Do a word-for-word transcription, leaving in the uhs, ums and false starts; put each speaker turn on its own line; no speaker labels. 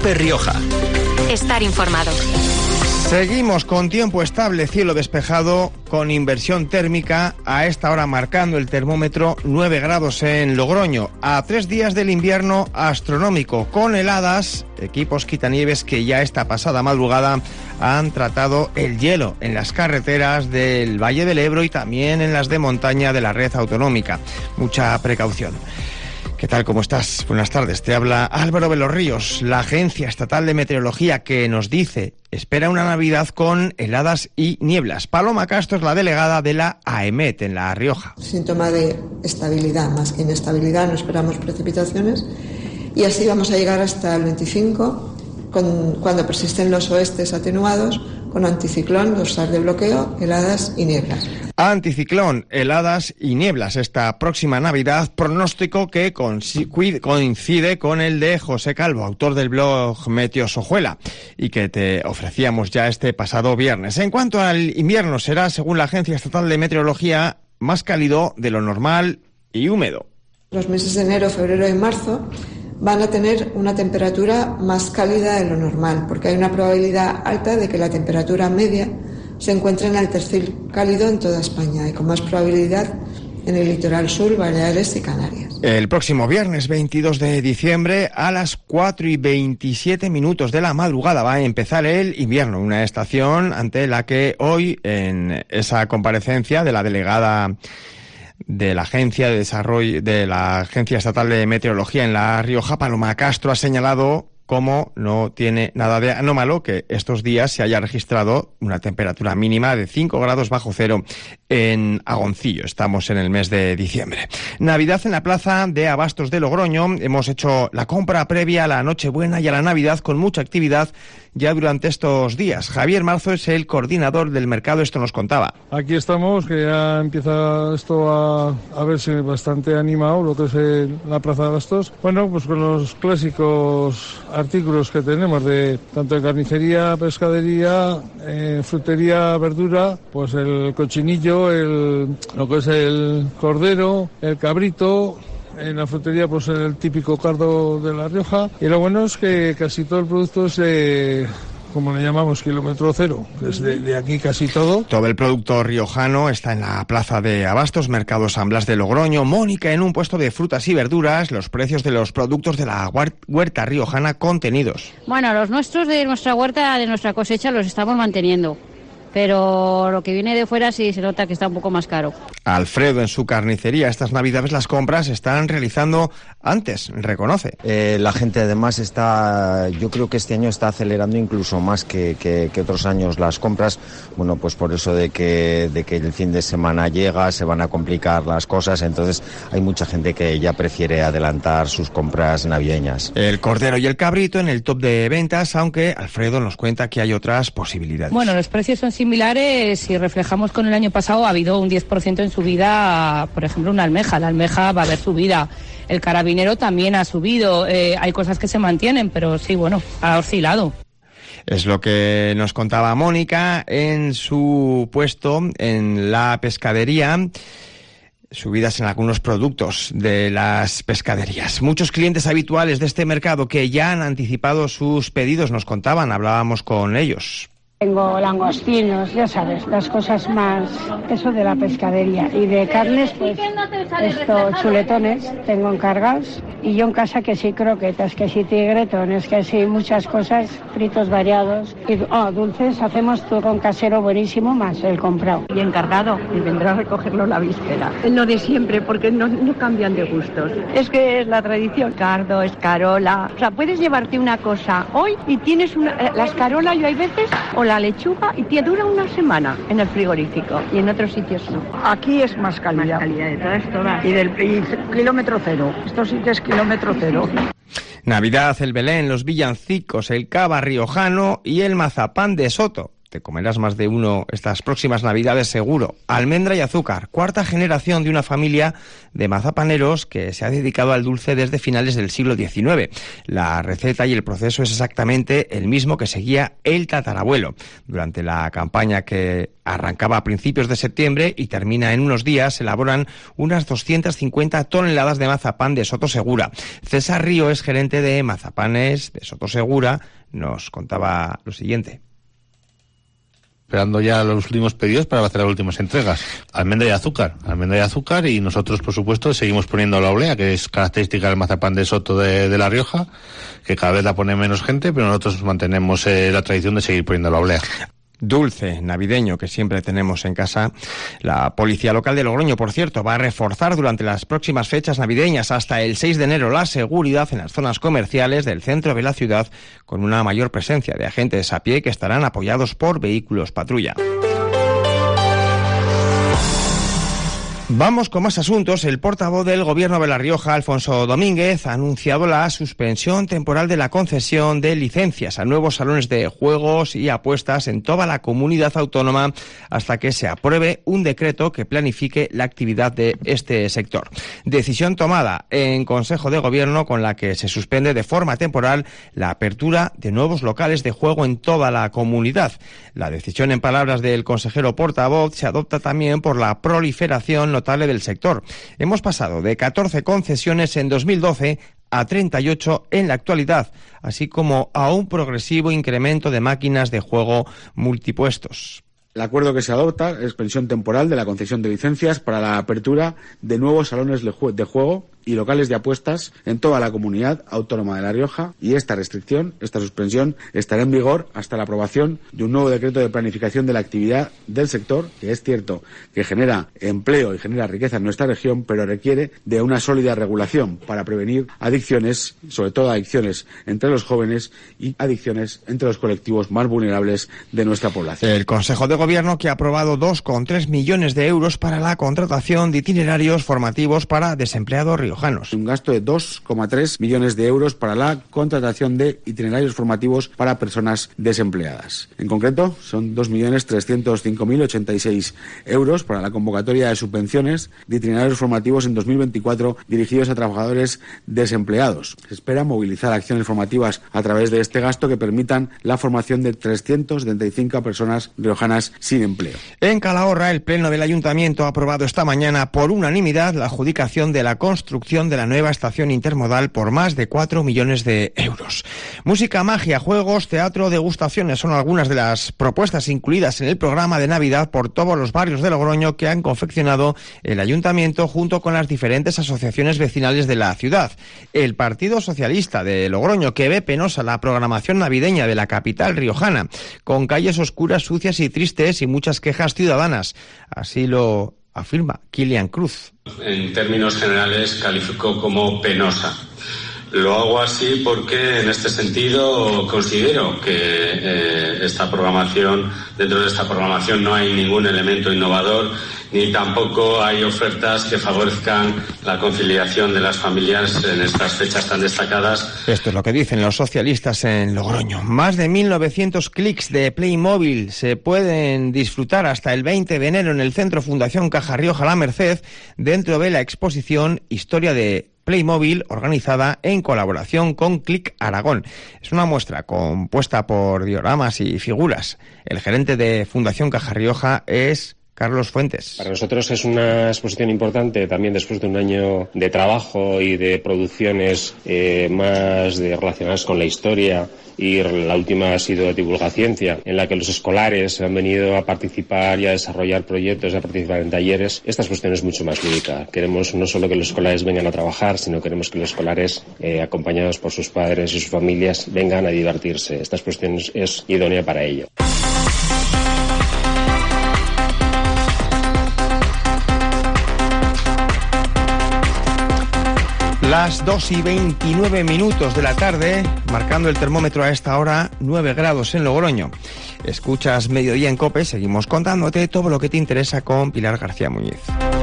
Cope Rioja.
Estar informado.
Seguimos con tiempo estable, cielo despejado, con inversión térmica, a esta hora marcando el termómetro nueve grados en Logroño, a tres días del invierno astronómico, con heladas, equipos quitanieves que ya esta pasada madrugada han tratado el hielo en las carreteras del Valle del Ebro y también en las de montaña de la red autonómica. Mucha precaución. ¿Qué tal? ¿Cómo estás? Buenas tardes. Te habla Álvaro de los Ríos, la Agencia Estatal de Meteorología, que nos dice, espera una Navidad con heladas y nieblas. Paloma Castro es la delegada de la AEMET en La Rioja.
Síntoma de estabilidad, más que inestabilidad, no esperamos precipitaciones. Y así vamos a llegar hasta el veinticinco, con, cuando persisten los oestes atenuados, con anticiclón, dorsal de bloqueo, heladas y nieblas.
Anticiclón, heladas y nieblas esta próxima Navidad, pronóstico que coincide con el de José Calvo, autor del blog Meteosojuela, y que te ofrecíamos ya este pasado viernes. En cuanto al invierno, será, según la Agencia Estatal de Meteorología, más cálido de lo normal y húmedo.
Los meses de enero, febrero y marzo van a tener una temperatura más cálida de lo normal, porque hay una probabilidad alta de que la temperatura media se encuentre en el tercio cálido en toda España y con más probabilidad en el litoral sur, Baleares y Canarias.
El próximo viernes veintidós de diciembre a las cuatro y veintisiete minutos de la madrugada va a empezar el invierno, una estación ante la que hoy, en esa comparecencia de la delegada de la Agencia de Desarrollo de la Agencia Estatal de Meteorología en La Rioja, Paloma Castro, ha señalado cómo no tiene nada de anómalo que estos días se haya registrado una temperatura mínima de cinco grados bajo cero en Agoncillo. Estamos en el mes de diciembre. Navidad en la plaza de Abastos de Logroño. Hemos hecho la compra previa a la Nochebuena y a la Navidad con mucha actividad ya durante estos días. Javier Marzo es el coordinador del mercado, esto nos contaba.
Aquí estamos, que ya empieza esto a, a verse bastante animado, lo que es el, la plaza de Abastos. Bueno, pues con los clásicos artículos que tenemos de tanto de carnicería, pescadería, eh, frutería, verdura, pues el cochinillo, el, lo que es el cordero, el cabrito. En la frutería pues el típico cardo de La Rioja, y lo bueno es que casi todo el producto es de, como le llamamos, kilómetro cero, desde de aquí casi todo.
Todo el producto riojano está en la plaza de Abastos, Mercado San Blas de Logroño. Mónica en un puesto de frutas y verduras, los precios de los productos de la huerta riojana contenidos.
Bueno, los nuestros de nuestra huerta, de nuestra cosecha, los estamos manteniendo, pero lo que viene de fuera sí se nota que está un poco más caro.
Alfredo, en su carnicería, estas Navidades las compras se están realizando antes, reconoce.
Eh, la gente además está, yo creo que este año está acelerando incluso más que, que, que otros años las compras, bueno, pues por eso de que, de que el fin de semana llega, se van a complicar las cosas, entonces hay mucha gente que ya prefiere adelantar sus compras navideñas.
El cordero y el cabrito en el top de ventas, aunque Alfredo nos cuenta que hay otras posibilidades.
Bueno, los precios son similares. Si reflejamos con el año pasado, ha habido un diez por ciento en subida, por ejemplo, una almeja. La almeja va a haber subida. El carabinero también ha subido. Eh, hay cosas que se mantienen, pero sí, bueno, ha oscilado.
Es lo que nos contaba Mónica en su puesto en la pescadería. Subidas en algunos productos de las pescaderías. Muchos clientes habituales de este mercado que ya han anticipado sus pedidos, nos contaban, hablábamos con ellos.
Tengo langostinos, ya sabes, las cosas más, eso de la pescadería. Y de carnes, pues, estos chuletones tengo encargados. Y yo en casa que sí croquetas, que sí tigretones, que sí muchas cosas, fritos variados. Y oh, dulces, hacemos turrón casero buenísimo, más el comprado.
Y encargado, y vendrá a recogerlo la víspera. Lo de siempre, porque no, no cambian de gustos. Es que es la tradición. Cardo, escarola. O sea, puedes llevarte una cosa hoy y tienes una, la escarola, yo hay veces, o la lechuga, y te dura una semana en el frigorífico, y en otros sitios no.
Aquí es más calidad.
Más calidad de todas, todas.
Y del y kilómetro cero. Esto sí que es kilómetro cero.
Navidad, el Belén, los villancicos, el cava riojano y el mazapán de Soto. te comerás más de uno estas próximas Navidades seguro. Almendra y azúcar, cuarta generación de una familia de mazapaneros que se ha dedicado al dulce desde finales del siglo diecinueve. La receta y el proceso es exactamente el mismo que seguía el tatarabuelo. Durante la campaña que arrancaba a principios de septiembre y termina en unos días, se elaboran unas doscientas cincuenta toneladas de mazapán de Sotosegura. César Río es gerente de mazapanes de Sotosegura, nos contaba lo siguiente.
Esperando ya los últimos pedidos para hacer las últimas entregas. Almendra y azúcar, almendra y azúcar, y nosotros, por supuesto, seguimos poniendo la oblea, que es característica del mazapán de Soto de, de La Rioja, que cada vez la pone menos gente, pero nosotros mantenemos eh, la tradición de seguir poniendo la oblea.
Dulce navideño que siempre tenemos en casa. La Policía Local de Logroño, por cierto, va a reforzar durante las próximas fechas navideñas hasta el seis de enero la seguridad en las zonas comerciales del centro de la ciudad, con una mayor presencia de agentes a pie que estarán apoyados por vehículos patrulla. Vamos con más asuntos. El portavoz del Gobierno de La Rioja, Alfonso Domínguez, ha anunciado la suspensión temporal de la concesión de licencias a nuevos salones de juegos y apuestas en toda la comunidad autónoma hasta que se apruebe un decreto que planifique la actividad de este sector. Decisión tomada en Consejo de Gobierno con la que se suspende de forma temporal la apertura de nuevos locales de juego en toda la comunidad. La decisión, en palabras del consejero portavoz, se adopta también por la proliferación notable del sector. Hemos pasado de catorce concesiones en dos mil doce a treinta y ocho en la actualidad, así como a un progresivo incremento de máquinas de juego multipuestos.
El acuerdo que se adopta es extensión temporal de la concesión de licencias para la apertura de nuevos salones de juego y locales de apuestas en toda la comunidad autónoma de La Rioja, y esta restricción, esta suspensión, estará en vigor hasta la aprobación de un nuevo decreto de planificación de la actividad del sector, que es cierto que genera empleo y genera riqueza en nuestra región, pero requiere de una sólida regulación para prevenir adicciones, sobre todo adicciones entre los jóvenes y adicciones entre los colectivos más vulnerables de nuestra población.
El Consejo de Gobierno, que ha aprobado dos coma tres millones de euros para la contratación de itinerarios formativos para desempleados riojanos.
Un gasto de dos coma tres millones de euros para la contratación de itinerarios formativos para personas desempleadas. En concreto, son dos millones trescientos cinco mil ochenta y seis euros para la convocatoria de subvenciones de itinerarios formativos en dos mil veinticuatro dirigidos a trabajadores desempleados. Se espera movilizar acciones formativas a través de este gasto que permitan la formación de trescientas setenta y cinco personas riojanas sin empleo.
En Calahorra, el Pleno del Ayuntamiento ha aprobado esta mañana por unanimidad la adjudicación de la construcción de la nueva estación intermodal por más de cuatro millones de euros. Música, magia, juegos, teatro, degustaciones son algunas de las propuestas incluidas en el programa de Navidad por todos los barrios de Logroño que han confeccionado el Ayuntamiento junto con las diferentes asociaciones vecinales de la ciudad. El Partido Socialista de Logroño, que ve penosa la programación navideña de la capital riojana, con calles oscuras, sucias y tristes y muchas quejas ciudadanas. Así lo afirma Kilian Cruz.
En términos generales calificó como penosa. Lo hago así porque en este sentido considero que eh, esta programación, dentro de esta programación no hay ningún elemento innovador ni tampoco hay ofertas que favorezcan la conciliación de las familias en estas fechas tan destacadas.
Esto es lo que dicen los socialistas en Logroño. Más de mil novecientos clics de Playmobil se pueden disfrutar hasta el veinte de enero en el Centro Fundación Caja Rioja La Merced, dentro de la exposición Historia de Playmobil, organizada en colaboración con Click Aragón. Es una muestra compuesta por dioramas y figuras. El gerente de Fundación Caja Rioja es Carlos Fuentes.
Para nosotros es una exposición importante también después de un año de trabajo y de producciones eh, más de, relacionadas con la historia, y la última ha sido de divulgaciencia, en la que los escolares han venido a participar y a desarrollar proyectos, a participar en talleres. Esta exposición es mucho más lúdica. Queremos no solo que los escolares vengan a trabajar, sino queremos que los escolares, eh, acompañados por sus padres y sus familias, vengan a divertirse. Esta exposición es, es idónea para ello.
Las dos y veintinueve minutos de la tarde, marcando el termómetro a esta hora, nueve grados en Logroño. Escuchas Mediodía en COPE, seguimos contándote todo lo que te interesa con Pilar García Muñiz.